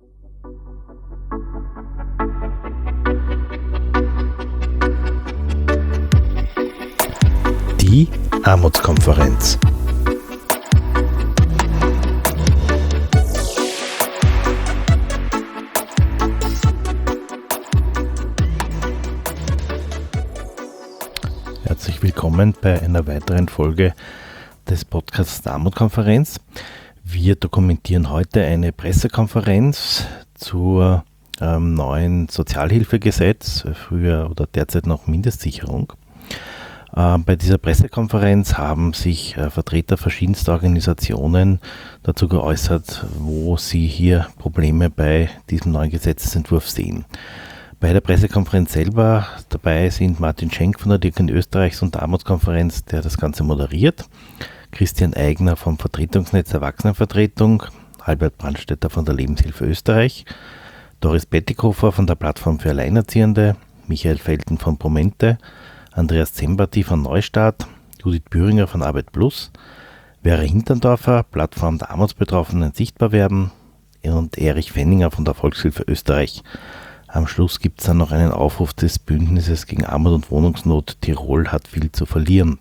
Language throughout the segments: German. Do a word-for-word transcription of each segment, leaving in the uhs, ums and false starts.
Die Armutskonferenz. Herzlich willkommen bei einer weiteren Folge des Podcasts der Armutskonferenz. Wir dokumentieren heute eine Pressekonferenz zur ähm, neuen Sozialhilfegesetz, früher oder derzeit noch Mindestsicherung. Äh, bei dieser Pressekonferenz haben sich äh, Vertreter verschiedenster Organisationen dazu geäußert, wo sie hier Probleme bei diesem neuen Gesetzesentwurf sehen. Bei der Pressekonferenz selber dabei sind Martin Schenk von der Diakonie Österreichs und der Armutskonferenz, der das Ganze moderiert, Christian Eigner vom Vertretungsnetz Erwachsenenvertretung, Albert Brandstätter von der Lebenshilfe Österreich, Doris Bettikofer von der Plattform für Alleinerziehende, Michael Felten von Promente, Andreas Zembati von Neustart, Judith Büringer von Arbeit Plus, Vera Hinterndorfer, Plattform der Armutsbetroffenen sichtbar werden und Erich Fenninger von der Volkshilfe Österreich. Am Schluss gibt es dann noch einen Aufruf des Bündnisses gegen Armut und Wohnungsnot. Tirol hat viel zu verlieren.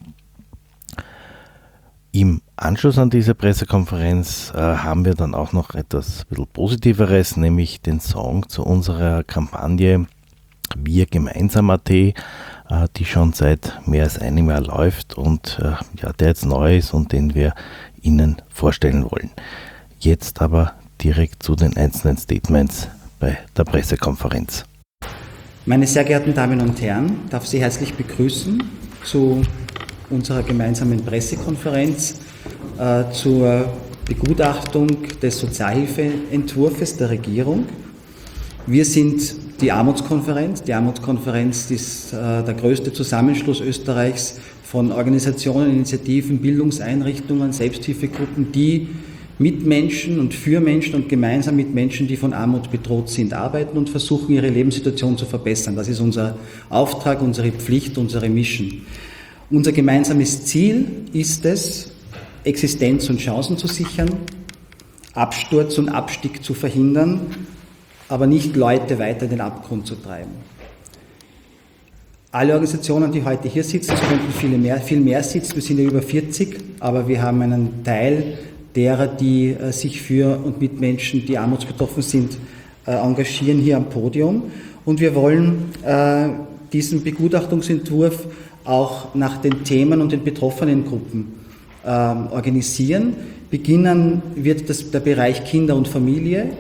Im Anschluss an diese Pressekonferenz äh, haben wir dann auch noch etwas ein bisschen Positiveres, nämlich den Song zu unserer Kampagne Wir gemeinsam Punkt at, äh, die schon seit mehr als einem Jahr läuft und äh, ja, der jetzt neu ist und den wir Ihnen vorstellen wollen. Jetzt aber direkt zu den einzelnen Statements bei der Pressekonferenz. Meine sehr geehrten Damen und Herren, darf Sie herzlich begrüßen zu unserer gemeinsamen Pressekonferenz äh, zur Begutachtung des Sozialhilfeentwurfs der Regierung. Wir sind die Armutskonferenz. Die Armutskonferenz ist äh, der größte Zusammenschluss Österreichs von Organisationen, Initiativen, Bildungseinrichtungen, Selbsthilfegruppen, die mit Menschen und für Menschen und gemeinsam mit Menschen, die von Armut bedroht sind, arbeiten und versuchen, ihre Lebenssituation zu verbessern. Das ist unser Auftrag, unsere Pflicht, unsere Mission. Unser gemeinsames Ziel ist es, Existenz und Chancen zu sichern, Absturz und Abstieg zu verhindern, aber nicht Leute weiter in den Abgrund zu treiben. Alle Organisationen, die heute hier sitzen, es könnten viele mehr, viel mehr sitzen, wir sind ja über vierzig, aber wir haben einen Teil derer, die äh, sich für und mit Menschen, die armutsbetroffen sind, äh, engagieren hier am Podium. Und wir wollen äh, diesen Begutachtungsentwurf auch nach den Themen und den betroffenen Gruppen äh, organisieren. Beginnen wird das, der Bereich Kinder und Familie.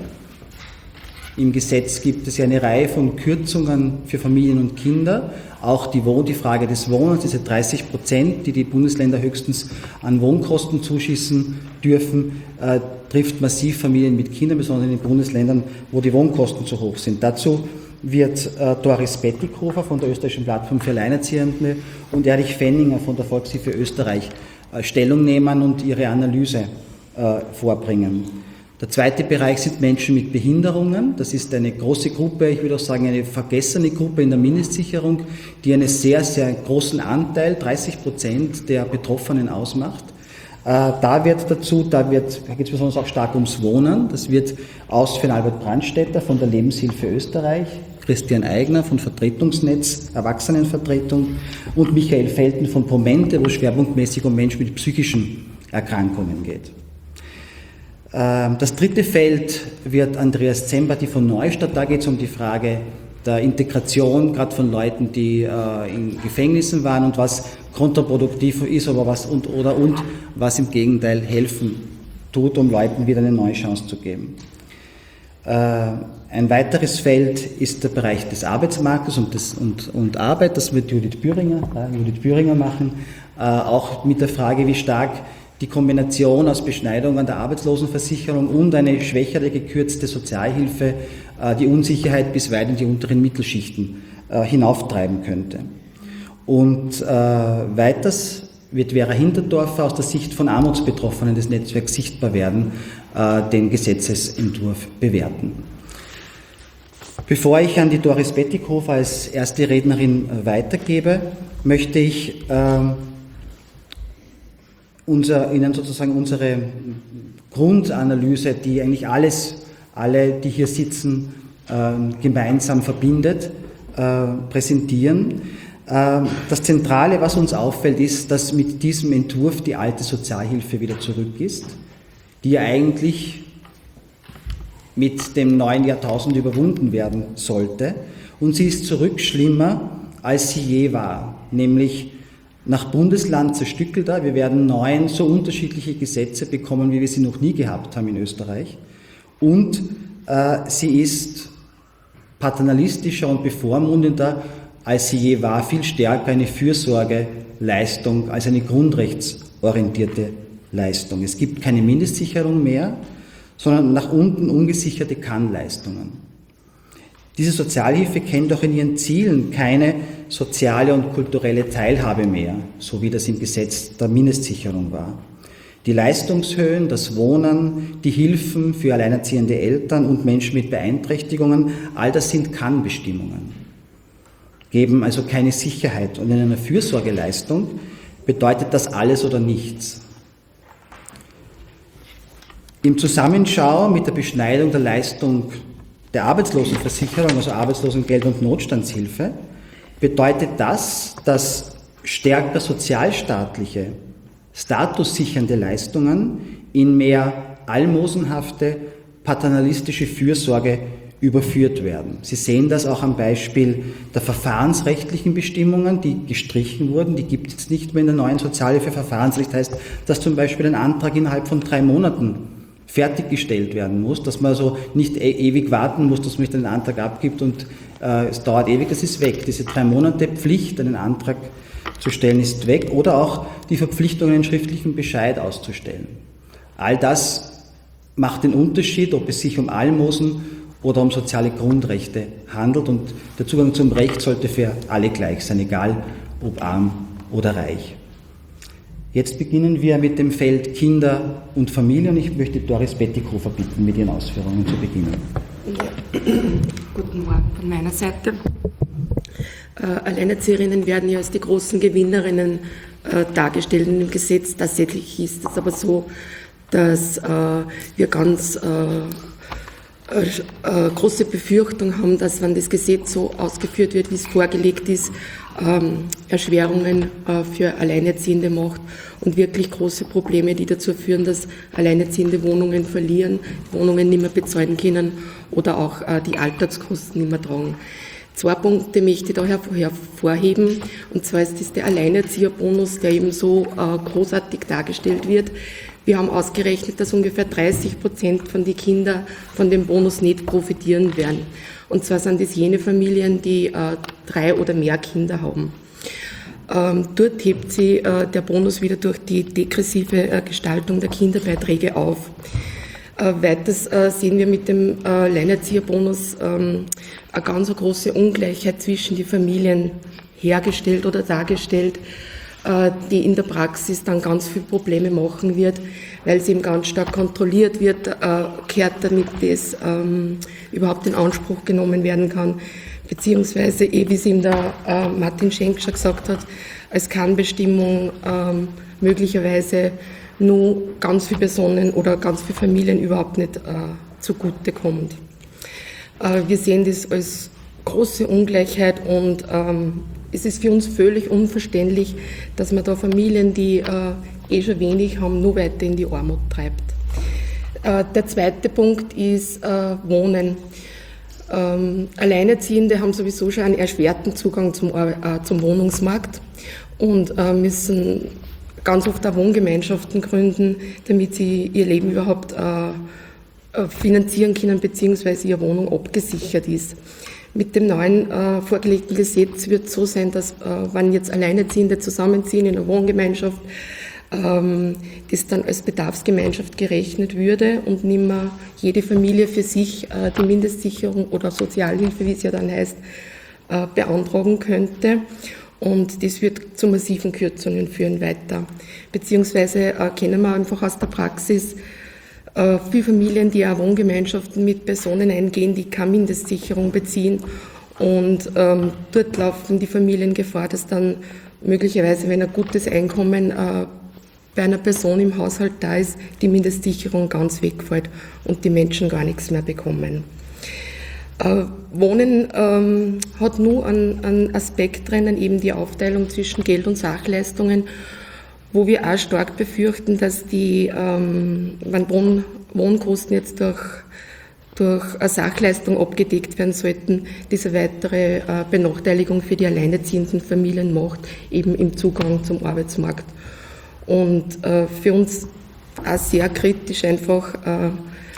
Im Gesetz gibt es ja eine Reihe von Kürzungen für Familien und Kinder. Auch die, Wohn-, die Frage des Wohnens, diese dreißig Prozent, die die Bundesländer höchstens an Wohnkosten zuschießen dürfen, äh, trifft massiv Familien mit Kindern, besonders in den Bundesländern, wo die Wohnkosten zu hoch sind. Dazu wird äh, Doris Bettikofer von der österreichischen Plattform für Alleinerziehende und Erich Fenninger von der Volkshilfe Österreich äh, Stellung nehmen und ihre Analyse äh, vorbringen. Der zweite Bereich sind Menschen mit Behinderungen. Das ist eine große Gruppe, ich würde auch sagen eine vergessene Gruppe in der Mindestsicherung, die einen sehr, sehr großen Anteil, dreißig Prozent der Betroffenen ausmacht. Äh, da wird dazu, da wird, da geht es besonders auch stark ums Wohnen. Das wird ausführen Albert Brandstätter von der Lebenshilfe Österreich, Christian Eigner von Vertretungsnetz Erwachsenenvertretung und Michael Felten von Promente, wo es schwerpunktmäßig um Menschen mit psychischen Erkrankungen geht. Das dritte Feld wird Andreas Zembati von Neustadt. Da geht es um die Frage der Integration, gerade von Leuten, die äh, in Gefängnissen waren und was kontraproduktiv ist, aber was und oder und was im Gegenteil helfen tut, um Leuten wieder eine neue Chance zu geben. Äh, ein weiteres Feld ist der Bereich des Arbeitsmarktes und, des, und, und Arbeit. Das wird Judith Büringer, äh, Judith Büringer machen, äh, auch mit der Frage, wie stark die Kombination aus Beschneidung an der Arbeitslosenversicherung und eine schwächere gekürzte Sozialhilfe äh, die Unsicherheit bis weit in die unteren Mittelschichten äh, hinauftreiben könnte. Und äh, weiters wird Vera Hinterndorfer aus der Sicht von Armutsbetroffenen des Netzwerks sichtbar werden, äh, den Gesetzesentwurf bewerten. Bevor ich an die Doris Bettikofer als erste Rednerin äh, weitergebe, möchte ich äh, unser, Ihnen sozusagen unsere Grundanalyse, die eigentlich alles alle, die hier sitzen, äh, gemeinsam verbindet, äh, präsentieren. Äh, das Zentrale, was uns auffällt, ist, dass mit diesem Entwurf die alte Sozialhilfe wieder zurück ist, die ja eigentlich mit dem neuen Jahrtausend überwunden werden sollte. Und sie ist zurück schlimmer, als sie je war, nämlich nach Bundesland zerstückelt. Wir werden neun so unterschiedliche Gesetze bekommen, wie wir sie noch nie gehabt haben in Österreich. Und äh, sie ist paternalistischer und bevormundender, als sie je war, viel stärker eine Fürsorgeleistung als eine grundrechtsorientierte Leistung. Es gibt keine Mindestsicherung mehr, sondern nach unten ungesicherte Kannleistungen. Diese Sozialhilfe kennt auch in ihren Zielen keine soziale und kulturelle Teilhabe mehr, so wie das im Gesetz der Mindestsicherung war. Die Leistungshöhen, das Wohnen, die Hilfen für alleinerziehende Eltern und Menschen mit Beeinträchtigungen, all das sind Kannbestimmungen, geben also keine Sicherheit. Und in einer Fürsorgeleistung bedeutet das alles oder nichts. Im Zusammenschau mit der Beschneidung der Leistung der Arbeitslosenversicherung, also Arbeitslosengeld und Notstandshilfe, bedeutet das, dass stärker sozialstaatliche, statussichernde Leistungen in mehr almosenhafte, paternalistische Fürsorge überführt werden. Sie sehen das auch am Beispiel der verfahrensrechtlichen Bestimmungen, die gestrichen wurden. Die gibt es nicht mehr in der neuen Sozialhilfe. Verfahrensrecht heißt, dass zum Beispiel ein Antrag innerhalb von drei Monaten fertiggestellt werden muss, dass man also nicht e- ewig warten muss, dass man nicht einen Antrag abgibt und äh, es dauert ewig, das ist weg. Diese drei Monate Pflicht, einen Antrag zu stellen, ist weg, oder auch die Verpflichtung, einen schriftlichen Bescheid auszustellen. All das macht den Unterschied, ob es sich um Almosen oder um soziale Grundrechte handelt, und der Zugang zum Recht sollte für alle gleich sein, egal ob arm oder reich. Jetzt beginnen wir mit dem Feld Kinder und Familie, und ich möchte Doris Bettighofer bitten, mit ihren Ausführungen zu beginnen. Ja. Guten Morgen von meiner Seite. Äh, Alleinerzieherinnen werden ja als die großen Gewinnerinnen äh, dargestellt in dem Gesetz. Tatsächlich ist es aber so, dass äh, wir ganz äh, äh, große Befürchtung haben, dass, wenn das Gesetz so ausgeführt wird, wie es vorgelegt ist, ähm, Erschwerungen äh, für Alleinerziehende macht und wirklich große Probleme, die dazu führen, dass Alleinerziehende Wohnungen verlieren, Wohnungen nicht mehr bezahlen können oder auch äh, die Alltagskosten nicht mehr tragen. Zwei Punkte möchte ich da hervorheben, und zwar ist das der Alleinerzieherbonus, der eben so äh, großartig dargestellt wird. Wir haben ausgerechnet, dass ungefähr dreißig Prozent von den Kindern von dem Bonus nicht profitieren werden. Und zwar sind das jene Familien, die äh, drei oder mehr Kinder haben. Ähm, dort hebt sie äh, der Bonus wieder durch die degressive äh, Gestaltung der Kinderbeiträge auf. Äh, weiters äh, sehen wir mit dem äh, Alleinerzieherbonus ähm, eine ganz große Ungleichheit zwischen den Familien hergestellt oder dargestellt, äh, die in der Praxis dann ganz viele Probleme machen wird, weil sie eben ganz stark kontrolliert wird, äh, kehrt, damit das ähm, überhaupt in Anspruch genommen werden kann, beziehungsweise, eh, wie es ihm der äh, Martin Schenk schon gesagt hat, als Kannbestimmung ähm, möglicherweise nur ganz viele Personen oder ganz viele Familien überhaupt nicht äh, zugutekommt. Äh, wir sehen das als große Ungleichheit, und ähm, es ist für uns völlig unverständlich, dass man da Familien, die äh, eh schon wenig haben, nur weiter in die Armut treibt. Äh, der zweite Punkt ist äh, Wohnen. Ähm, Alleinerziehende haben sowieso schon einen erschwerten Zugang zum, äh, zum Wohnungsmarkt und äh, müssen ganz oft auch Wohngemeinschaften gründen, damit sie ihr Leben überhaupt äh, finanzieren können, beziehungsweise ihre Wohnung abgesichert ist. Mit dem neuen äh, vorgelegten Gesetz wird es so sein, dass, äh, wenn jetzt Alleinerziehende zusammenziehen in einer Wohngemeinschaft, ähm, das dann als Bedarfsgemeinschaft gerechnet würde und nicht mehr jede Familie für sich äh, die Mindestsicherung oder Sozialhilfe, wie es ja dann heißt, äh, beantragen könnte. Und das wird zu massiven Kürzungen führen weiter. Beziehungsweise äh, kennen wir einfach aus der Praxis äh, viele Familien, die auch Wohngemeinschaften mit Personen eingehen, die keine Mindestsicherung beziehen. Und ähm, dort laufen die Familien Gefahr, dass dann möglicherweise, wenn ein gutes Einkommen äh, bei einer Person im Haushalt da ist, die Mindestsicherung ganz wegfällt und die Menschen gar nichts mehr bekommen. Äh, Wohnen ähm, hat nur einen, einen Aspekt drinnen, eben die Aufteilung zwischen Geld- und Sachleistungen, wo wir auch stark befürchten, dass die ähm, wenn Wohn, Wohnkosten jetzt durch, durch eine Sachleistung abgedeckt werden sollten, diese weitere äh, Benachteiligung für die alleinerziehenden Familien macht, eben im Zugang zum Arbeitsmarkt. Und äh, für uns auch sehr kritisch einfach, äh,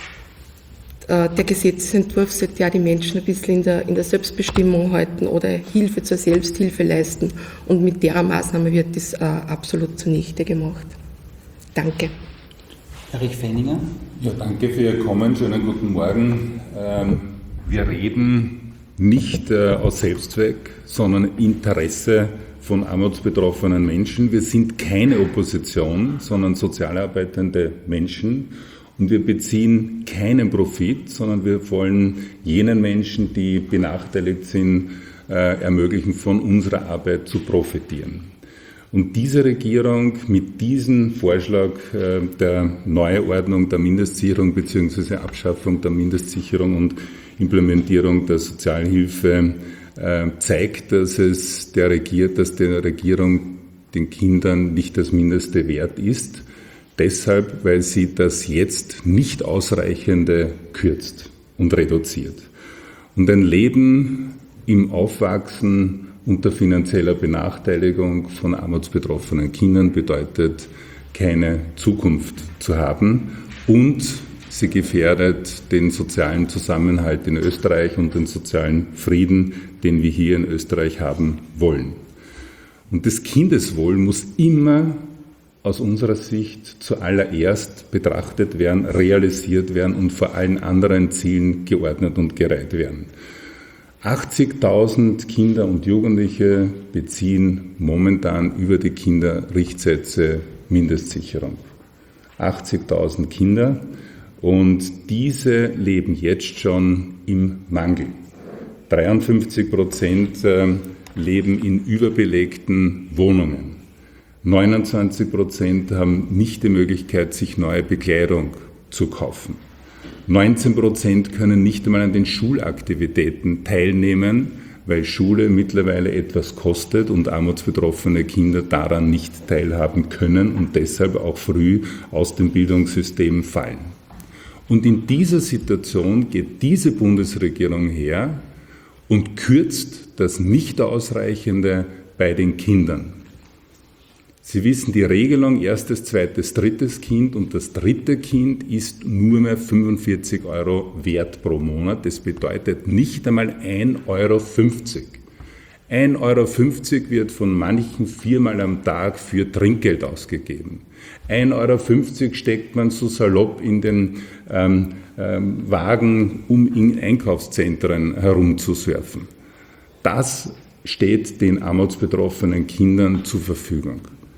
der Gesetzesentwurf sollte ja die Menschen ein bisschen in der, in der Selbstbestimmung halten oder Hilfe zur Selbsthilfe leisten. Und mit der Maßnahme wird das äh, absolut zunichte gemacht. Danke. Erich Feininger. Ja, danke für Ihr Kommen. Schönen guten Morgen. Ähm, wir reden nicht äh, aus Selbstzweck, sondern Interesse von armutsbetroffenen Menschen. Wir sind keine Opposition, sondern sozial arbeitende Menschen. Und wir beziehen keinen Profit, sondern wir wollen jenen Menschen, die benachteiligt sind, äh, ermöglichen, von unserer Arbeit zu profitieren. Und diese Regierung mit diesem Vorschlag äh, der Neuordnung der Mindestsicherung bzw. Abschaffung der Mindestsicherung und Implementierung der Sozialhilfe äh, zeigt, dass es der Regier- dass der Regierung den Kindern nicht das Mindeste wert ist. Deshalb, weil sie das jetzt nicht Ausreichende kürzt und reduziert. Und ein Leben im Aufwachsen unter finanzieller Benachteiligung von armutsbetroffenen Kindern bedeutet, keine Zukunft zu haben und sie gefährdet den sozialen Zusammenhalt in Österreich und den sozialen Frieden, den wir hier in Österreich haben wollen. Und das Kindeswohl muss immer aus unserer Sicht zuallererst betrachtet werden, realisiert werden und vor allen anderen Zielen geordnet und gereiht werden. achtzigtausend Kinder und Jugendliche beziehen momentan über die Kinderrichtsätze Mindestsicherung. achtzigtausend Kinder und diese leben jetzt schon im Mangel. dreiundfünfzig Prozent leben in überbelegten Wohnungen. neunundzwanzig Prozent haben nicht die Möglichkeit, sich neue Bekleidung zu kaufen. neunzehn Prozent können nicht einmal an den Schulaktivitäten teilnehmen, weil Schule mittlerweile etwas kostet und armutsbetroffene Kinder daran nicht teilhaben können und deshalb auch früh aus dem Bildungssystem fallen. Und in dieser Situation geht diese Bundesregierung her und kürzt das Nicht-Ausreichende bei den Kindern. Sie wissen, die Regelung erstes, zweites, drittes Kind und das dritte Kind ist nur mehr fünfundvierzig Euro wert pro Monat. Das bedeutet nicht einmal ein Euro fünfzig. ein Euro fünfzig wird von manchen viermal am Tag für Trinkgeld ausgegeben. ein Euro fünfzig steckt man so salopp in den ähm, ähm, Wagen, um in Einkaufszentren herumzusurfen. Das steht den armutsbetroffenen Kindern zur Verfügung.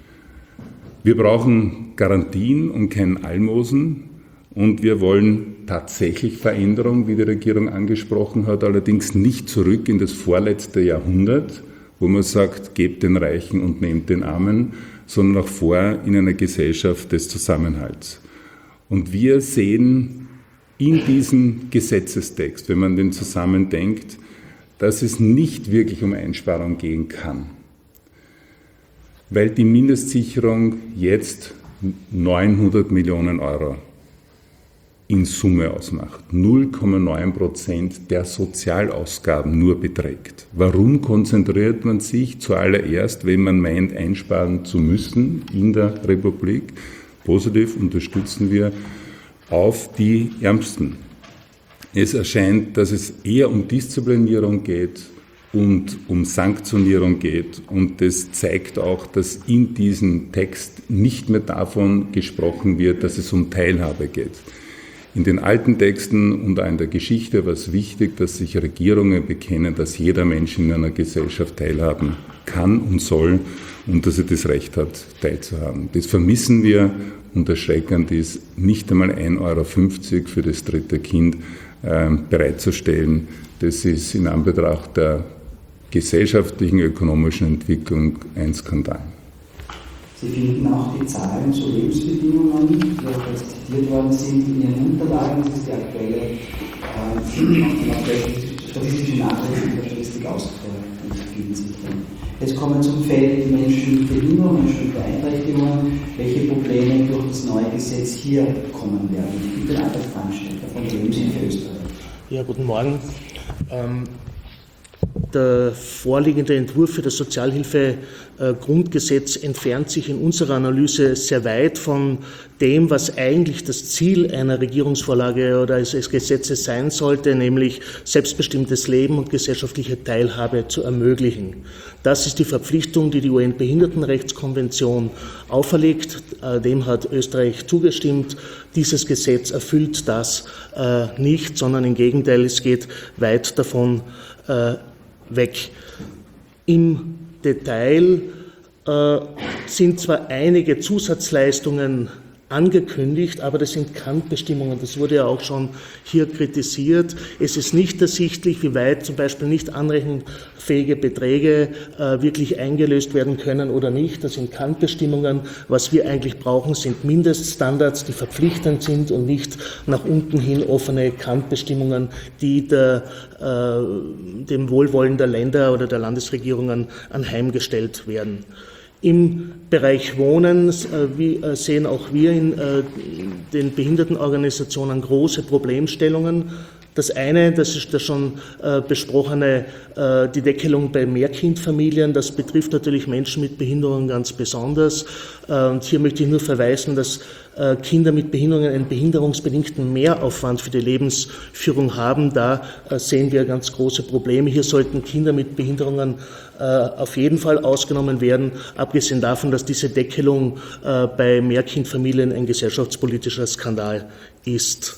Wir brauchen Garantien und kein Almosen und wir wollen tatsächlich Veränderung, wie die Regierung angesprochen hat, allerdings nicht zurück in das vorletzte Jahrhundert, wo man sagt, gebt den Reichen und nehmt den Armen, sondern auch vor in einer Gesellschaft des Zusammenhalts. Und wir sehen in diesem Gesetzestext, wenn man den zusammendenkt, dass es nicht wirklich um Einsparung gehen kann. Weil die Mindestsicherung jetzt neunhundert Millionen Euro in Summe ausmacht, null Komma neun Prozent der Sozialausgaben nur beträgt. Warum konzentriert man sich zuallererst, wenn man meint, einsparen zu müssen in der Republik? Positiv unterstützen wir auf die Ärmsten. Es erscheint, dass es eher um Disziplinierung geht und um Sanktionierung geht. Und das zeigt auch, dass in diesem Text nicht mehr davon gesprochen wird, dass es um Teilhabe geht. In den alten Texten und auch in der Geschichte war es wichtig, dass sich Regierungen bekennen, dass jeder Mensch in einer Gesellschaft teilhaben kann und soll und dass er das Recht hat, teilzuhaben. Das vermissen wir und erschreckend ist, nicht einmal ein Euro fünfzig für das dritte Kind äh, bereitzustellen. Das ist in Anbetracht der gesellschaftlichen, ökonomischen Entwicklung ein Skandal. Sie finden auch die Zahlen zu Lebensbedingungen, die auch jetzt zitiert worden sind in Ihren Unterlagen. Das ist die aktuelle äh, statistische Nachrichten der Statistik Austria, die finden sich drin. Jetzt kommen wir zum Feld Menschen mit Behinderung, Menschen mit Beeinträchtigungen, welche Probleme durch das neue Gesetz hier kommen werden. Ich bitte Albert Brandstätter von Lebenshilfe Österreich. Ja, guten Morgen. Ähm, Der vorliegende Entwurf für das Sozialhilfegrundgesetz entfernt sich in unserer Analyse sehr weit von dem, was eigentlich das Ziel einer Regierungsvorlage oder eines Gesetzes sein sollte, nämlich selbstbestimmtes Leben und gesellschaftliche Teilhabe zu ermöglichen. Das ist die Verpflichtung, die die U N-Behindertenrechtskonvention auferlegt. Dem hat Österreich zugestimmt. Dieses Gesetz erfüllt das nicht, sondern im Gegenteil, es geht weit davon weg. Im Detail äh, sind zwar einige Zusatzleistungen angekündigt, aber das sind Kantbestimmungen, das wurde ja auch schon hier kritisiert. Es ist nicht ersichtlich, wie weit zum Beispiel nicht anrechenfähige Beträge äh, wirklich eingelöst werden können oder nicht. Das sind Kantbestimmungen. Was wir eigentlich brauchen, sind Mindeststandards, die verpflichtend sind und nicht nach unten hin offene Kantbestimmungen, die der, äh, dem Wohlwollen der Länder oder der Landesregierungen anheimgestellt werden. Im Bereich Wohnen sehen auch wir in den Behindertenorganisationen große Problemstellungen. Das eine, das ist das schon besprochene, die Deckelung bei Mehrkindfamilien. Das betrifft natürlich Menschen mit Behinderungen ganz besonders. Und hier möchte ich nur verweisen, dass Kinder mit Behinderungen einen behinderungsbedingten Mehraufwand für die Lebensführung haben. Da sehen wir ganz große Probleme. Hier sollten Kinder mit Behinderungen auf jeden Fall ausgenommen werden, abgesehen davon, dass diese Deckelung bei Mehrkindfamilien ein gesellschaftspolitischer Skandal ist.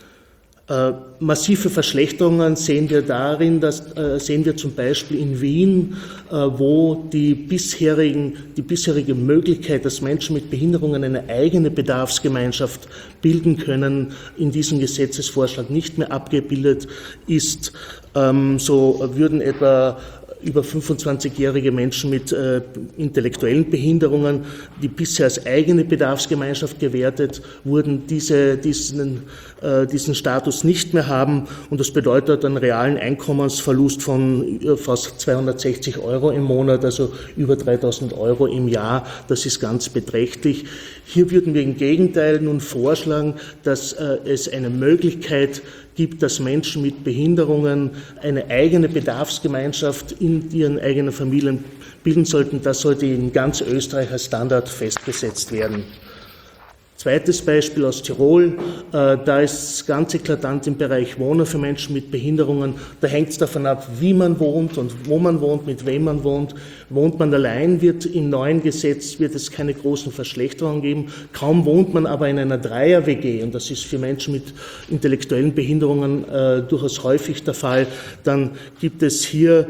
Äh, massive Verschlechterungen sehen wir darin, dass äh, sehen wir zum Beispiel in Wien, äh, wo die bisherigen, die bisherige Möglichkeit, dass Menschen mit Behinderungen eine eigene Bedarfsgemeinschaft bilden können, in diesem Gesetzesvorschlag nicht mehr abgebildet ist. Ähm, so würden etwa über fünfundzwanzigjährige Menschen mit äh, intellektuellen Behinderungen, die bisher als eigene Bedarfsgemeinschaft gewertet wurden, diese, diesen, äh, diesen Status nicht mehr haben. Und das bedeutet einen realen Einkommensverlust von fast zweihundertsechzig Euro im Monat, also über dreitausend Euro im Jahr. Das ist ganz beträchtlich. Hier würden wir im Gegenteil nun vorschlagen, dass äh, es eine Möglichkeit gibt, dass Menschen mit Behinderungen eine eigene Bedarfsgemeinschaft in ihren eigenen Familien bilden sollten. Das sollte in ganz Österreich als Standard festgesetzt werden. Zweites Beispiel aus Tirol, äh, da ist es ganz eklatant im Bereich Wohnen für Menschen mit Behinderungen. Da hängt es davon ab, wie man wohnt und wo man wohnt, mit wem man wohnt. Wohnt man allein, wird im neuen Gesetz wird es keine großen Verschlechterungen geben. Kaum wohnt man aber in einer Dreier-W G, und das ist für Menschen mit intellektuellen Behinderungen äh, durchaus häufig der Fall, dann gibt es hier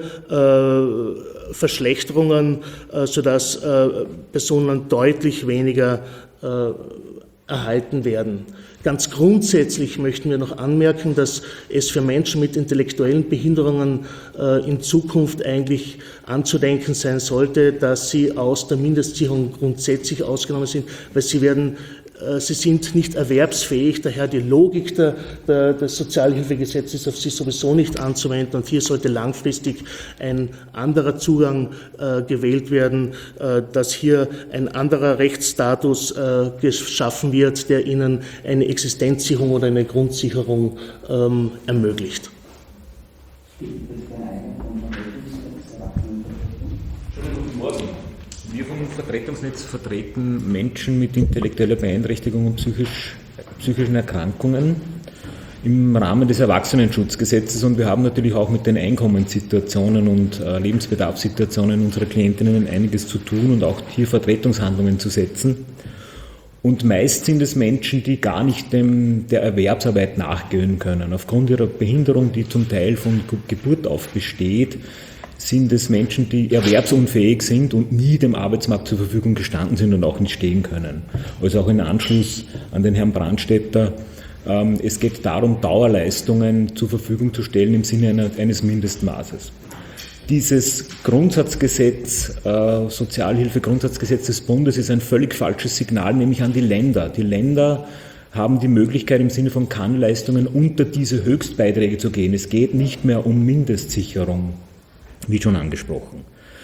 äh, Verschlechterungen, äh, sodass äh, Personen deutlich weniger äh, erhalten werden. Ganz grundsätzlich möchten wir noch anmerken, dass es für Menschen mit intellektuellen Behinderungen äh, in Zukunft eigentlich anzudenken sein sollte, dass sie aus der Mindestsicherung grundsätzlich ausgenommen sind, weil sie werden Sie sind nicht erwerbsfähig, daher die Logik der, der, des Sozialhilfegesetzes ist auf sie sowieso nicht anzuwenden, und hier sollte langfristig ein anderer Zugang äh, gewählt werden, äh, dass hier ein anderer Rechtsstatus äh, geschaffen wird, der ihnen eine Existenzsicherung oder eine Grundsicherung ähm, ermöglicht. Guten Morgen. Wir vom Vertretungsnetz vertreten Menschen mit intellektueller Beeinträchtigung und psychisch, psychischen Erkrankungen im Rahmen des Erwachsenenschutzgesetzes, und wir haben natürlich auch mit den Einkommenssituationen und äh, Lebensbedarfssituationen unserer Klientinnen einiges zu tun und auch hier Vertretungshandlungen zu setzen. Und meist sind es Menschen, die gar nicht dem, der Erwerbsarbeit nachgehen können. Aufgrund ihrer Behinderung, die zum Teil von Geburt auf besteht, sind es Menschen, die erwerbsunfähig sind und nie dem Arbeitsmarkt zur Verfügung gestanden sind und auch nicht stehen können. Also auch in Anschluss an den Herrn Brandstätter, ähm, es geht darum, Dauerleistungen zur Verfügung zu stellen im Sinne einer, eines Mindestmaßes. Dieses Grundsatzgesetz, äh, Sozialhilfe-Grundsatzgesetz des Bundes ist ein völlig falsches Signal, nämlich an die Länder. Die Länder haben die Möglichkeit im Sinne von Kann-Leistungen unter diese Höchstbeiträge zu gehen. Es geht nicht mehr um Mindestsicherung, wie schon angesprochen.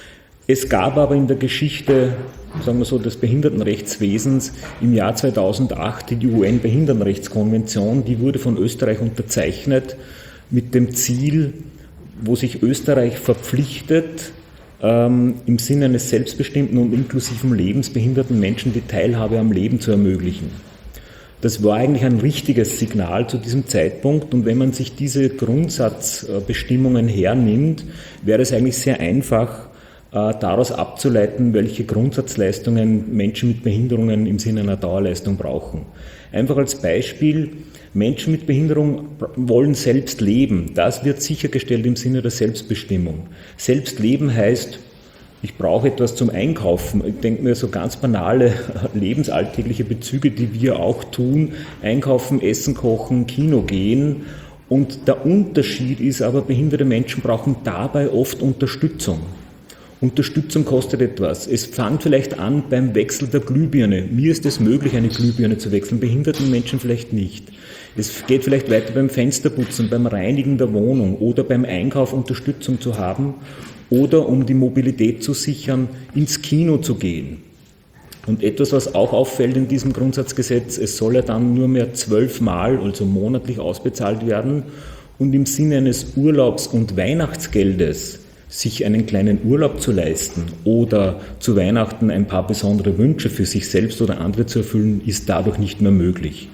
Es gab aber in der Geschichte, sagen wir so, des Behindertenrechtswesens im Jahr zweitausendacht die U N-Behindertenrechtskonvention, die wurde von Österreich unterzeichnet mit dem Ziel, wo sich Österreich verpflichtet, ähm, im Sinne eines selbstbestimmten und inklusiven Lebens behinderten Menschen die Teilhabe am Leben zu ermöglichen. Das war eigentlich ein richtiges Signal zu diesem Zeitpunkt, und wenn man sich diese Grundsatzbestimmungen hernimmt, wäre es eigentlich sehr einfach, äh, daraus abzuleiten, welche Grundsatzleistungen Menschen mit Behinderungen im Sinne einer Dauerleistung brauchen. Einfach als Beispiel: Menschen mit Behinderung wollen selbst leben. Das wird sichergestellt im Sinne der Selbstbestimmung. Selbstleben heißt, ich brauche etwas zum Einkaufen. Ich denke mir so ganz banale lebensalltägliche Bezüge, die wir auch tun: Einkaufen, Essen, Kochen, Kino gehen. Und der Unterschied ist aber, behinderte Menschen brauchen dabei oft Unterstützung. Unterstützung kostet etwas. Es fängt vielleicht an beim Wechsel der Glühbirne. Mir ist es möglich, eine Glühbirne zu wechseln, behinderten Menschen vielleicht nicht. Es geht vielleicht weiter beim Fensterputzen, beim Reinigen der Wohnung oder beim Einkauf Unterstützung zu haben oder, um die Mobilität zu sichern, ins Kino zu gehen. Und etwas, was auch auffällt in diesem Grundsatzgesetz: Es soll ja dann nur mehr zwölfmal, also monatlich, ausbezahlt werden, und im Sinne eines Urlaubs- und Weihnachtsgeldes sich einen kleinen Urlaub zu leisten oder zu Weihnachten ein paar besondere Wünsche für sich selbst oder andere zu erfüllen, ist dadurch nicht mehr möglich.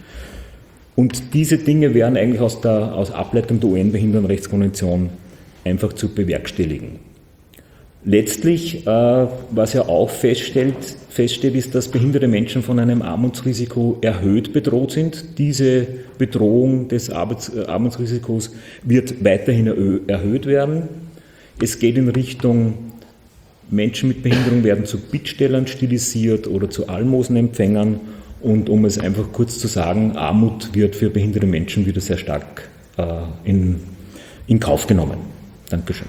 Und diese Dinge wären eigentlich aus der aus Ableitung der U N-Behindertenrechtskonvention einfach zu bewerkstelligen. Letztlich, äh, was ja auch feststellt, feststeht, ist, dass behinderte Menschen von einem Armutsrisiko erhöht bedroht sind. Diese Bedrohung des Arbeits, äh, Armutsrisikos wird weiterhin erhö- erhöht werden. Es geht in Richtung, Menschen mit Behinderung werden zu Bittstellern stilisiert oder zu Almosenempfängern. Und um es einfach kurz zu sagen, Armut wird für behinderte Menschen wieder sehr stark äh, in, in Kauf genommen. Dankeschön.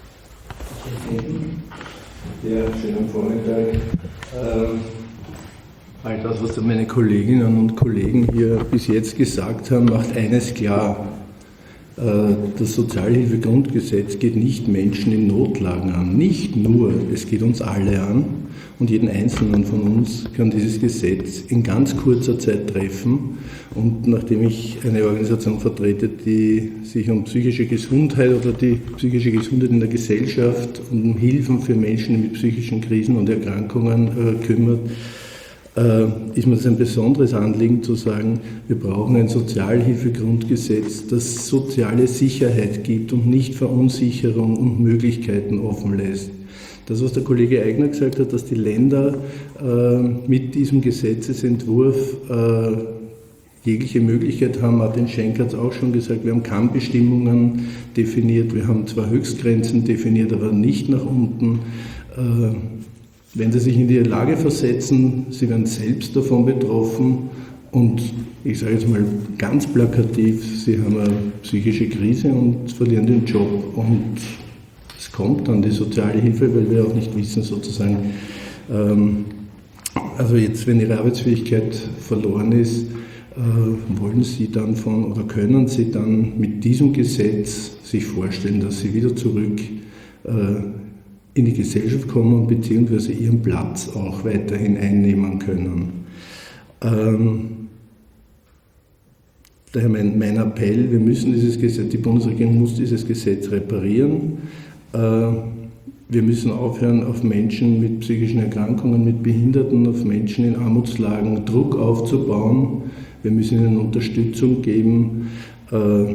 Ja, schönen Vormittag. Ähm, all das, was meine Kolleginnen und Kollegen hier bis jetzt gesagt haben, macht eines klar: Das Sozialhilfegrundgesetz geht nicht Menschen in Notlagen an, nicht nur, es geht uns alle an, und jeden Einzelnen von uns kann dieses Gesetz in ganz kurzer Zeit treffen. Und nachdem ich eine Organisation vertrete, die sich um psychische Gesundheit oder die psychische Gesundheit in der Gesellschaft und um Hilfen für Menschen mit psychischen Krisen und Erkrankungen äh, kümmert, ist mir das ein besonderes Anliegen zu sagen, wir brauchen ein Sozialhilfegrundgesetz, das soziale Sicherheit gibt und nicht Verunsicherung und Möglichkeiten offen lässt. Das, was der Kollege Eigner gesagt hat, dass die Länder äh, mit diesem Gesetzesentwurf äh, jegliche Möglichkeit haben. Martin Schenk hat es auch schon gesagt, wir haben Kann-Bestimmungen definiert, wir haben zwar Höchstgrenzen definiert, aber nicht nach unten. Äh, Wenn Sie sich in die Lage versetzen, Sie werden selbst davon betroffen und ich sage jetzt mal ganz plakativ, Sie haben eine psychische Krise und verlieren den Job und es kommt dann die soziale Hilfe, weil wir auch nicht wissen sozusagen, ähm, also jetzt, wenn Ihre Arbeitsfähigkeit verloren ist, äh, wollen Sie dann von oder können Sie dann mit diesem Gesetz sich vorstellen, dass Sie wieder zurück äh, in die Gesellschaft kommen bzw. ihren Platz auch weiterhin einnehmen können. Ähm, daher mein, mein Appell, wir müssen dieses Gesetz, die Bundesregierung muss dieses Gesetz reparieren. Äh, wir müssen aufhören, auf Menschen mit psychischen Erkrankungen, mit Behinderten, auf Menschen in Armutslagen Druck aufzubauen. Wir müssen ihnen Unterstützung geben. Äh,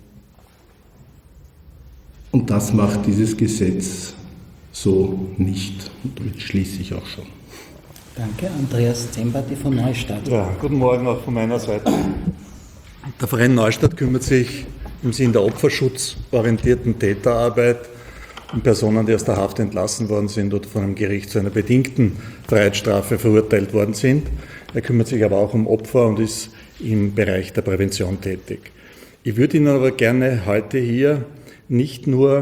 und das macht dieses Gesetz so nicht. Und damit schließe ich auch schon. Danke. Andreas Zembati von Neustadt. Ja, guten Morgen auch von meiner Seite. Der Verein Neustadt kümmert sich im Sinn der opferschutzorientierten Täterarbeit um Personen, die aus der Haft entlassen worden sind oder von einem Gericht zu einer bedingten Freiheitsstrafe verurteilt worden sind. Er kümmert sich aber auch um Opfer und ist im Bereich der Prävention tätig. Ich würde Ihnen aber gerne heute hier nicht nur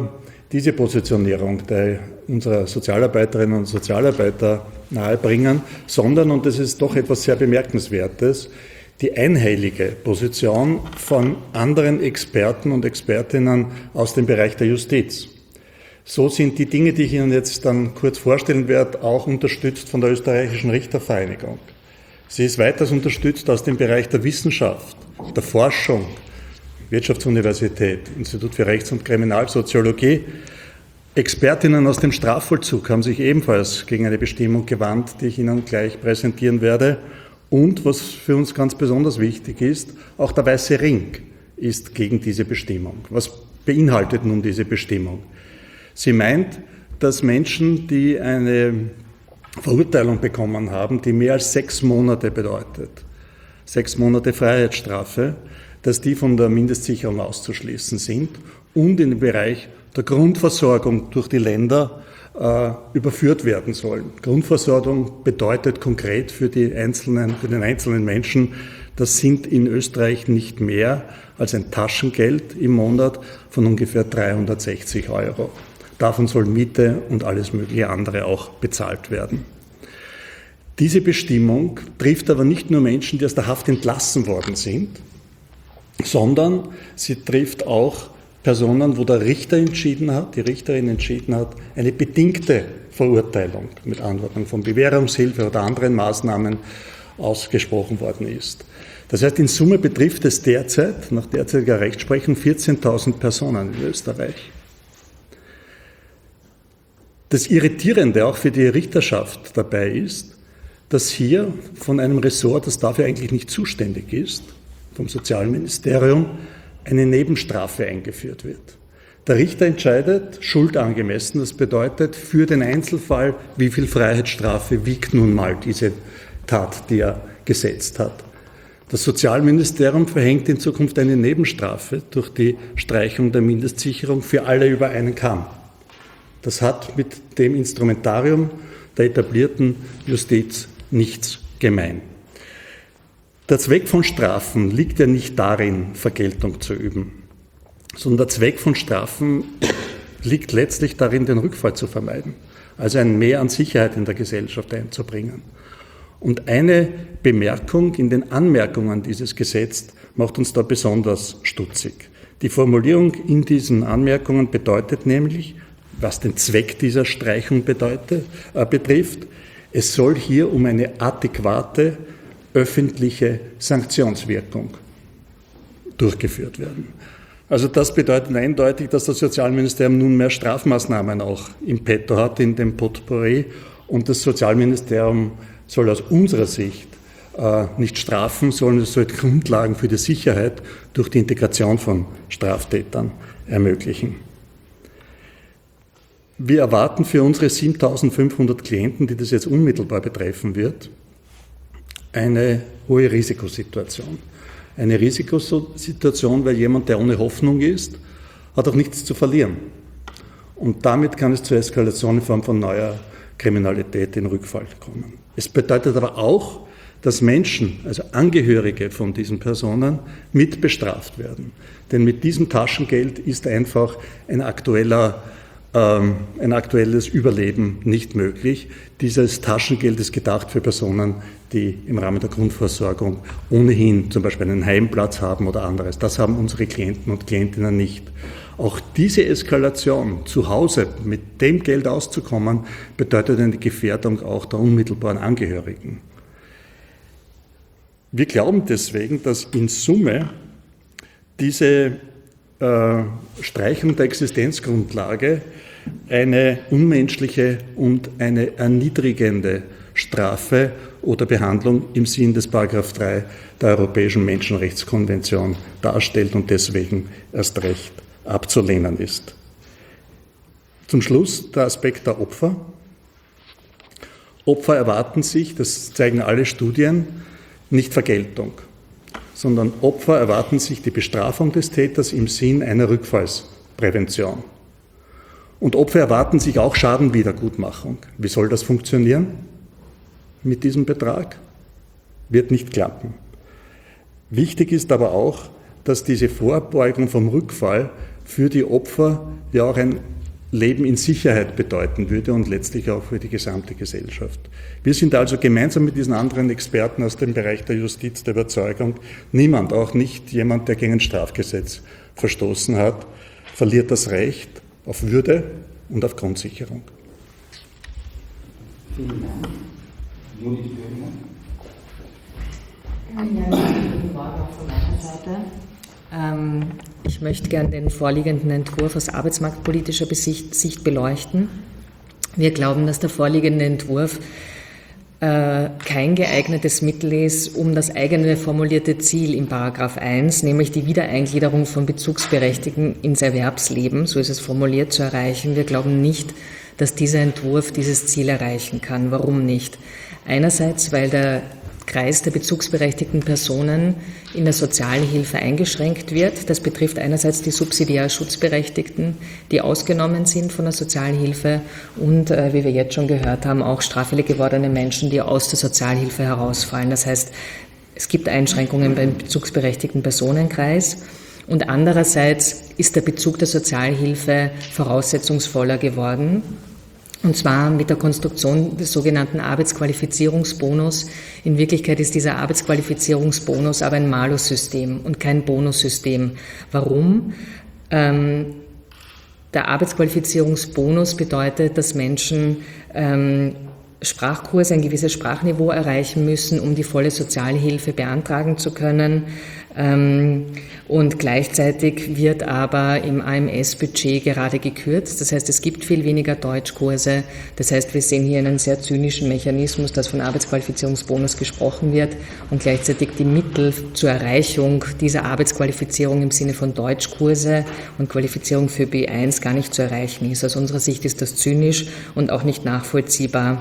diese Positionierung der, unserer Sozialarbeiterinnen und Sozialarbeiter nahebringen, sondern, und das ist doch etwas sehr Bemerkenswertes, die einhellige Position von anderen Experten und Expertinnen aus dem Bereich der Justiz. So sind die Dinge, die ich Ihnen jetzt dann kurz vorstellen werde, auch unterstützt von der österreichischen Richtervereinigung. Sie ist weiters unterstützt aus dem Bereich der Wissenschaft, der Forschung, Wirtschaftsuniversität, Institut für Rechts- und Kriminalsoziologie. Expertinnen aus dem Strafvollzug haben sich ebenfalls gegen eine Bestimmung gewandt, die ich Ihnen gleich präsentieren werde. Und was für uns ganz besonders wichtig ist, auch der Weiße Ring ist gegen diese Bestimmung. Was beinhaltet nun diese Bestimmung? Sie meint, dass Menschen, die eine Verurteilung bekommen haben, die mehr als sechs Monate bedeutet, sechs Monate Freiheitsstrafe, dass die von der Mindestsicherung auszuschließen sind und in den Bereich der Grundversorgung durch die Länder äh, überführt werden sollen. Grundversorgung bedeutet konkret für die einzelnen, für den einzelnen Menschen, das sind in Österreich nicht mehr als ein Taschengeld im Monat von ungefähr dreihundertsechzig Euro. Davon soll Miete und alles mögliche andere auch bezahlt werden. Diese Bestimmung trifft aber nicht nur Menschen, die aus der Haft entlassen worden sind, sondern sie trifft auch Personen, wo der Richter entschieden hat, die Richterin entschieden hat, eine bedingte Verurteilung mit Anwendung von Bewährungshilfe oder anderen Maßnahmen ausgesprochen worden ist. Das heißt, in Summe betrifft es derzeit, nach derzeitiger Rechtsprechung, vierzehntausend Personen in Österreich. Das Irritierende auch für die Richterschaft dabei ist, dass hier von einem Ressort, das dafür eigentlich nicht zuständig ist, vom Sozialministerium, eine Nebenstrafe eingeführt wird. Der Richter entscheidet schuldangemessen, das bedeutet für den Einzelfall, wie viel Freiheitsstrafe wiegt nun mal diese Tat, die er gesetzt hat. Das Sozialministerium verhängt in Zukunft eine Nebenstrafe durch die Streichung der Mindestsicherung für alle über einen Kamm. Das hat mit dem Instrumentarium der etablierten Justiz nichts gemein. Der Zweck von Strafen liegt ja nicht darin, Vergeltung zu üben, sondern der Zweck von Strafen liegt letztlich darin, den Rückfall zu vermeiden, also ein Mehr an Sicherheit in der Gesellschaft einzubringen. Und eine Bemerkung in den Anmerkungen dieses Gesetzes macht uns da besonders stutzig. Die Formulierung in diesen Anmerkungen bedeutet nämlich, was den Zweck dieser Streichung bedeutet, äh, betrifft, es soll hier um eine adäquate öffentliche Sanktionswirkung durchgeführt werden. Also das bedeutet eindeutig, dass das Sozialministerium nunmehr Strafmaßnahmen auch im Petto hat, in dem Potpourri, und das Sozialministerium soll aus unserer Sicht äh, nicht strafen, sondern es soll Grundlagen für die Sicherheit durch die Integration von Straftätern ermöglichen. Wir erwarten für unsere siebentausendfünfhundert Klienten, die das jetzt unmittelbar betreffen wird, eine hohe Risikosituation. Eine Risikosituation, weil jemand, der ohne Hoffnung ist, hat auch nichts zu verlieren. Und damit kann es zur Eskalation in Form von neuer Kriminalität in Rückfall kommen. Es bedeutet aber auch, dass Menschen, also Angehörige von diesen Personen, mit bestraft werden. Denn mit diesem Taschengeld ist einfach ein aktueller ein aktuelles Überleben nicht möglich. Dieses Taschengeld ist gedacht für Personen, die im Rahmen der Grundversorgung ohnehin zum Beispiel einen Heimplatz haben oder anderes. Das haben unsere Klienten und Klientinnen nicht. Auch diese Eskalation, zu Hause mit dem Geld auszukommen, bedeutet eine Gefährdung auch der unmittelbaren Angehörigen. Wir glauben deswegen, dass in Summe diese äh, Streichung der Existenzgrundlage eine unmenschliche und eine erniedrigende Strafe oder Behandlung im Sinn des Paragraph drei der Europäischen Menschenrechtskonvention darstellt und deswegen erst recht abzulehnen ist. Zum Schluss der Aspekt der Opfer. Opfer erwarten sich, das zeigen alle Studien, nicht Vergeltung, sondern Opfer erwarten sich die Bestrafung des Täters im Sinn einer Rückfallsprävention. Und Opfer erwarten sich auch Schadenwiedergutmachung. Wie soll das funktionieren mit diesem Betrag? Wird nicht klappen. Wichtig ist aber auch, dass diese Vorbeugung vom Rückfall für die Opfer ja auch ein Leben in Sicherheit bedeuten würde und letztlich auch für die gesamte Gesellschaft. Wir sind also gemeinsam mit diesen anderen Experten aus dem Bereich der Justiz der Überzeugung, niemand, auch nicht jemand, der gegen ein Strafgesetz verstoßen hat, verliert das Recht auf Würde und auf Grundsicherung. Vielen Dank. Judith Böhmer. Ja, guten Morgen auch von meiner Seite. Ähm, ich möchte gerne den vorliegenden Entwurf aus arbeitsmarktpolitischer Sicht beleuchten. Wir glauben, dass der vorliegende Entwurf äh, kein geeignetes Mittel ist, um das eigene formulierte Ziel in Paragraph eins, nämlich die Wiedereingliederung von Bezugsberechtigten ins Erwerbsleben, so ist es formuliert, zu erreichen. Wir glauben nicht, dass dieser Entwurf dieses Ziel erreichen kann. Warum nicht? Einerseits, weil der Kreis der bezugsberechtigten Personen in der Sozialhilfe eingeschränkt wird. Das betrifft einerseits die subsidiär Schutzberechtigten, die ausgenommen sind von der Sozialhilfe und, äh, wie wir jetzt schon gehört haben, auch straffällig gewordene Menschen, die aus der Sozialhilfe herausfallen. Das heißt, es gibt Einschränkungen beim bezugsberechtigten Personenkreis. Und andererseits ist der Bezug der Sozialhilfe voraussetzungsvoller geworden. Und zwar mit der Konstruktion des sogenannten Arbeitsqualifizierungsbonus. In Wirklichkeit ist dieser Arbeitsqualifizierungsbonus aber ein Malussystem und kein Bonussystem. Warum? Ähm, der Arbeitsqualifizierungsbonus bedeutet, dass Menschen ähm, Sprachkurse, ein gewisses Sprachniveau erreichen müssen, um die volle Sozialhilfe beantragen zu können. Und gleichzeitig wird aber im A M S-Budget gerade gekürzt. Das heißt, es gibt viel weniger Deutschkurse. Das heißt, wir sehen hier einen sehr zynischen Mechanismus, dass von Arbeitsqualifizierungsbonus gesprochen wird und gleichzeitig die Mittel zur Erreichung dieser Arbeitsqualifizierung im Sinne von Deutschkurse und Qualifizierung für B eins gar nicht zu erreichen ist. Aus unserer Sicht ist das zynisch und auch nicht nachvollziehbar,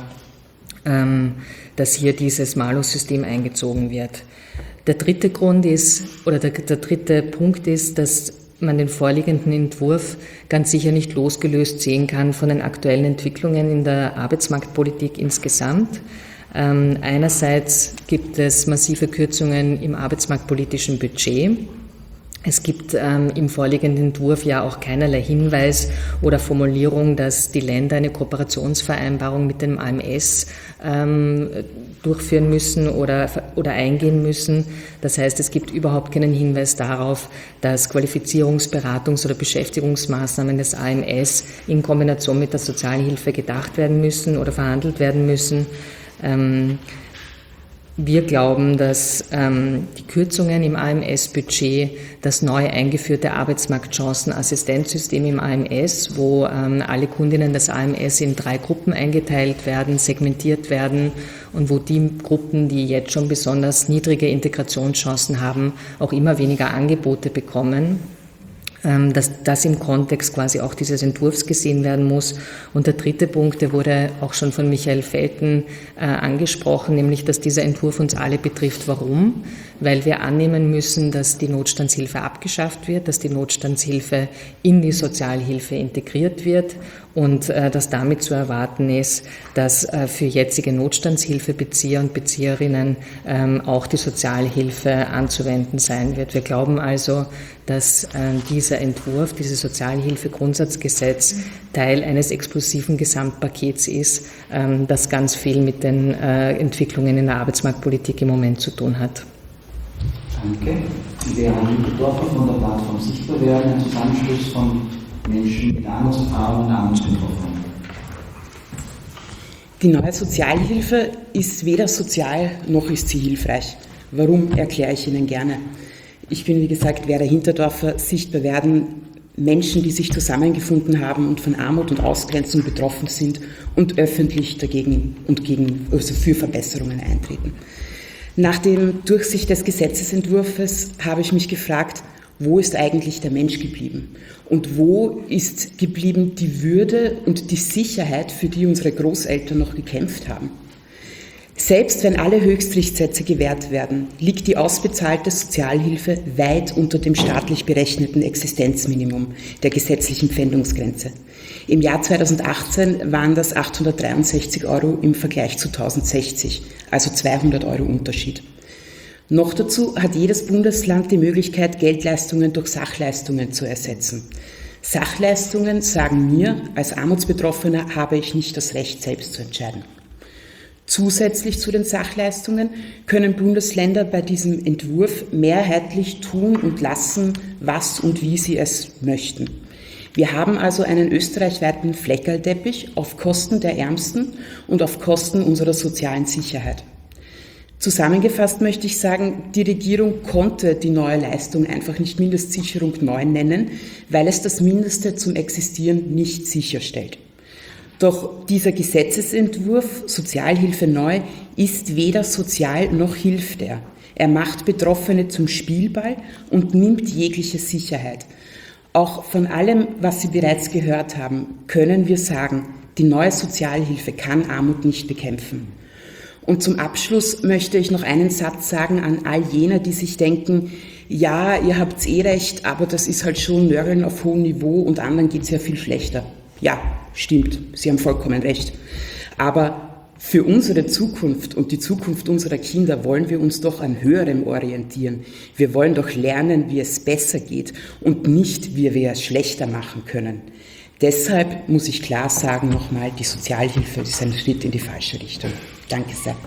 dass hier dieses Malus-System eingezogen wird. Der dritte Grund ist, oder der, der dritte Punkt ist, dass man den vorliegenden Entwurf ganz sicher nicht losgelöst sehen kann von den aktuellen Entwicklungen in der Arbeitsmarktpolitik insgesamt. Ähm, einerseits gibt es massive Kürzungen im arbeitsmarktpolitischen Budget. Es gibt ähm, im vorliegenden Entwurf ja auch keinerlei Hinweis oder Formulierung, dass die Länder eine Kooperationsvereinbarung mit dem A M S ähm, durchführen müssen oder, oder eingehen müssen. Das heißt, es gibt überhaupt keinen Hinweis darauf, dass Qualifizierungs-, Beratungs- oder Beschäftigungsmaßnahmen des A M S in Kombination mit der Sozialhilfe gedacht werden müssen oder verhandelt werden müssen. Ähm, Wir glauben, dass ähm, die Kürzungen im A M S-Budget, das neu eingeführte Arbeitsmarktchancenassistenzsystem im A M S, wo ähm, alle Kundinnen des A M S in drei Gruppen eingeteilt werden, segmentiert werden und wo die Gruppen, die jetzt schon besonders niedrige Integrationschancen haben, auch immer weniger Angebote bekommen, dass das im Kontext quasi auch dieses Entwurfs gesehen werden muss. Und der dritte Punkt, der wurde auch schon von Michael Felten äh, angesprochen, nämlich, dass dieser Entwurf uns alle betrifft. Warum? Weil wir annehmen müssen, dass die Notstandshilfe abgeschafft wird, dass die Notstandshilfe in die Sozialhilfe integriert wird und äh, dass damit zu erwarten ist, dass äh, für jetzige Notstandshilfebezieher und Bezieherinnen ähm, auch die Sozialhilfe anzuwenden sein wird. Wir glauben also, dass äh, dieser Entwurf, dieses Sozialhilfegrundsatzgesetz Teil eines explosiven Gesamtpakets ist, ähm, das ganz viel mit den äh, Entwicklungen in der Arbeitsmarktpolitik im Moment zu tun hat. Danke. Wir haben Dorfer von der Plattform Sichtbar werden, ein Zusammenschluss von Menschen mit Armutserfahrung und Armutsbetroffenen. Die neue Sozialhilfe ist weder sozial noch ist sie hilfreich. Warum, erkläre ich Ihnen gerne. Ich bin, wie gesagt, Vera Hinterdorfer. Sichtbar werden Menschen, die sich zusammengefunden haben und von Armut und Ausgrenzung betroffen sind und öffentlich dagegen und gegen, also für Verbesserungen eintreten. Nach dem Durchsicht des Gesetzesentwurfs habe ich mich gefragt, wo ist eigentlich der Mensch geblieben? Und wo ist geblieben die Würde und die Sicherheit, für die unsere Großeltern noch gekämpft haben? Selbst wenn alle Höchstrichtsätze gewährt werden, liegt die ausbezahlte Sozialhilfe weit unter dem staatlich berechneten Existenzminimum der gesetzlichen Pfändungsgrenze. Im Jahr zweitausendachtzehn waren das achthundertdreiundsechzig Euro im Vergleich zu tausendsechzig, also zweihundert Euro Unterschied. Noch dazu hat jedes Bundesland die Möglichkeit, Geldleistungen durch Sachleistungen zu ersetzen. Sachleistungen sagen mir, als Armutsbetroffener habe ich nicht das Recht, selbst zu entscheiden. Zusätzlich zu den Sachleistungen können Bundesländer bei diesem Entwurf mehrheitlich tun und lassen, was und wie sie es möchten. Wir haben also einen österreichweiten Fleckerlteppich auf Kosten der Ärmsten und auf Kosten unserer sozialen Sicherheit. Zusammengefasst möchte ich sagen, die Regierung konnte die neue Leistung einfach nicht Mindestsicherung neun nennen, weil es das Mindeste zum Existieren nicht sicherstellt. Doch dieser Gesetzesentwurf Sozialhilfe neu ist weder sozial noch hilft er. Er macht Betroffene zum Spielball und nimmt jegliche Sicherheit. Auch von allem, was Sie bereits gehört haben, können wir sagen, die neue Sozialhilfe kann Armut nicht bekämpfen. Und zum Abschluss möchte ich noch einen Satz sagen an all jene, die sich denken, ja, ihr habt eh recht, aber das ist halt schon Nörgeln auf hohem Niveau und anderen geht es ja viel schlechter. Ja, stimmt, Sie haben vollkommen recht. Aber für unsere Zukunft und die Zukunft unserer Kinder wollen wir uns doch an Höherem orientieren. Wir wollen doch lernen, wie es besser geht und nicht, wie wir es schlechter machen können. Deshalb muss ich klar sagen, nochmal, die Sozialhilfe ist ein Schritt in die falsche Richtung. Danke sehr.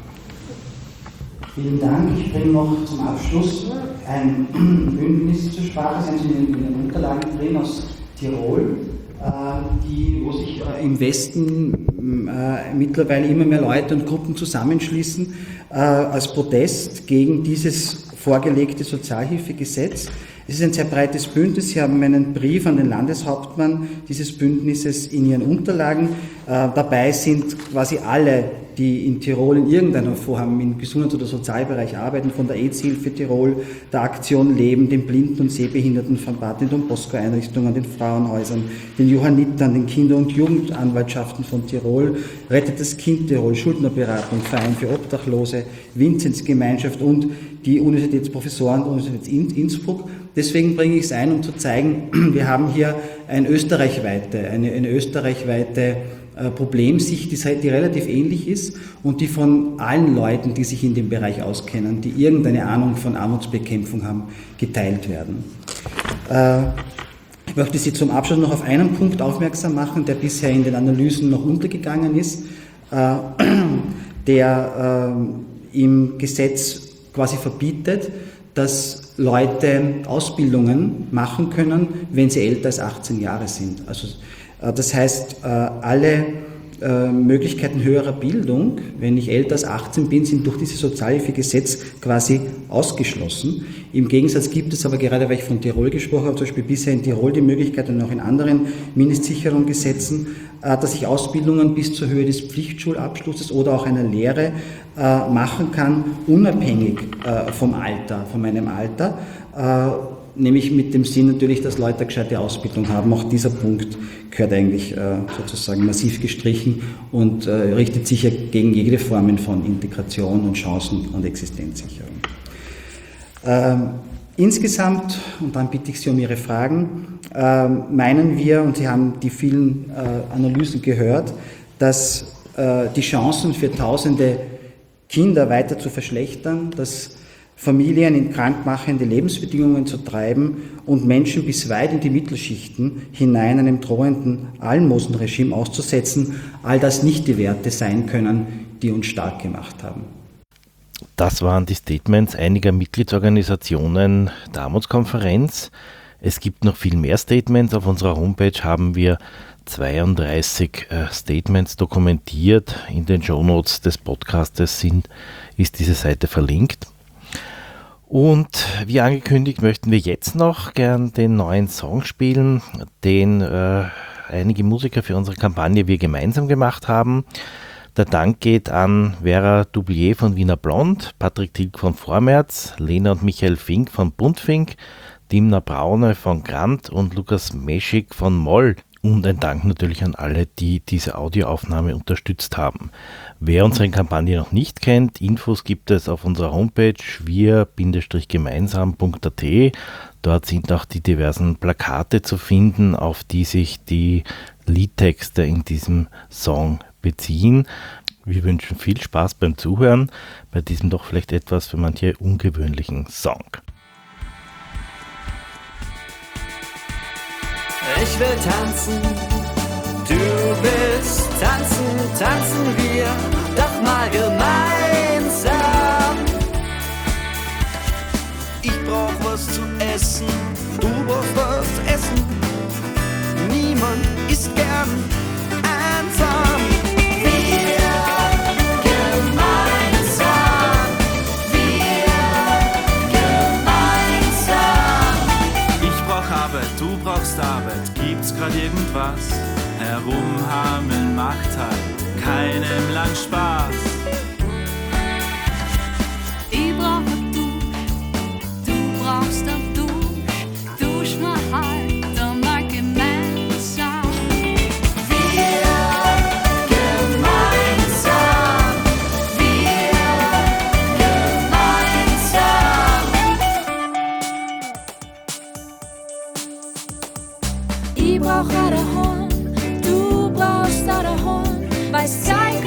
Vielen Dank. Ich bringe noch zum Abschluss ein Bündnis zur Sprache. Das haben Sie in den Unterlagen drin aus Tirol, die, wo sich im Westen äh, mittlerweile immer mehr Leute und Gruppen zusammenschließen äh, als Protest gegen dieses vorgelegte Sozialhilfegesetz. Es ist ein sehr breites Bündnis. Sie haben einen Brief an den Landeshauptmann dieses Bündnisses in Ihren Unterlagen. Äh, dabei sind quasi alle, die in Tirol in irgendeiner Form im Gesundheits- oder Sozialbereich arbeiten, von der AIDS-Hilfe Tirol, der Aktion Leben, den Blinden- und Sehbehindertenverband, den Don Bosco-Einrichtungen, den Frauenhäusern, den Johannitern, den Kinder- und Jugendanwaltschaften von Tirol, Rettet das Kind Tirol, Schuldnerberatung, Verein für Obdachlose, Vinzenzgemeinschaft und die Universitätsprofessoren der Universität Innsbruck. Deswegen bringe ich es ein, um zu zeigen, wir haben hier eine österreichweite, eine, eine österreichweite Problemsicht, die relativ ähnlich ist und die von allen Leuten, die sich in dem Bereich auskennen, die irgendeine Ahnung von Armutsbekämpfung haben, geteilt werden. Ich möchte Sie zum Abschluss noch auf einen Punkt aufmerksam machen, der bisher in den Analysen noch untergegangen ist, der im Gesetz quasi verbietet, dass Leute Ausbildungen machen können, wenn sie älter als achtzehn Jahre sind. Also das heißt, alle Möglichkeiten höherer Bildung, wenn ich älter als achtzehn bin, sind durch dieses Sozialhilfegesetz quasi ausgeschlossen. Im Gegensatz gibt es aber, gerade weil ich von Tirol gesprochen habe, zum Beispiel bisher in Tirol die Möglichkeit und auch in anderen Mindestsicherungsgesetzen, dass ich Ausbildungen bis zur Höhe des Pflichtschulabschlusses oder auch einer Lehre machen kann, unabhängig vom Alter, von meinem Alter. Nämlich mit dem Sinn natürlich, dass Leute eine gescheite Ausbildung haben. Auch dieser Punkt gehört eigentlich äh, sozusagen massiv gestrichen und äh, richtet sich ja gegen jede Formen von Integration und Chancen- und Existenzsicherung. Ähm, insgesamt, und dann bitte ich Sie um Ihre Fragen, äh, meinen wir, und Sie haben die vielen äh, Analysen gehört, dass äh, die Chancen für tausende Kinder weiter zu verschlechtern, dass Familien in krankmachende Lebensbedingungen zu treiben und Menschen bis weit in die Mittelschichten hinein einem drohenden Almosenregime auszusetzen, all das nicht die Werte sein können, die uns stark gemacht haben. Das waren die Statements einiger Mitgliedsorganisationen der Armutskonferenz. Es gibt noch viel mehr Statements. Auf unserer Homepage haben wir zweiunddreißig äh, Statements dokumentiert. In den Shownotes des Podcastes sind, ist diese Seite verlinkt. Und wie angekündigt möchten wir jetzt noch gern den neuen Song spielen, den äh, einige Musiker für unsere Kampagne Wir gemeinsam gemacht haben. Der Dank geht an Vera Doublier von Wiener Blond, Patrick Tilg von Vormärz, Lena und Michael Fink von Buntfink, Dimna Braune von Grant und Lukas Meschig von Moll. Und ein Dank natürlich an alle, die diese Audioaufnahme unterstützt haben. Wer unsere Kampagne noch nicht kennt, Infos gibt es auf unserer Homepage wir gemeinsam punkt a t. Dort sind auch die diversen Plakate zu finden, auf die sich die Liedtexte in diesem Song beziehen. Wir wünschen viel Spaß beim Zuhören bei diesem doch vielleicht etwas für manche ungewöhnlichen Song. Ich will tanzen, du willst tanzen, tanzen wir doch mal gemeinsam. Ich brauch was zu essen, du brauchst was zu essen. Niemand ist gern einsam. Wir gemeinsam, wir gemeinsam. Ich brauch Arbeit, du brauchst Arbeit. Gibt's grad irgendwas? Herumhameln macht halt keinem lang Spaß. Ich brauche du, du brauchst auch du, dusch mal halt einmal gemeinsam. Wir gemeinsam, wir gemeinsam. Ich brauch auch daheim, du brauchst auch daheim, weil es Zeit